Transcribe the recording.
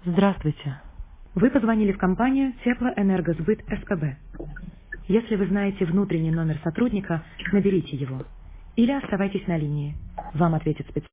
Здравствуйте. Вы позвонили в компанию Теплоэнергосбыт СПБ. Если вы знаете внутренний номер сотрудника, наберите его. Или оставайтесь на линии. Вам ответит специалист.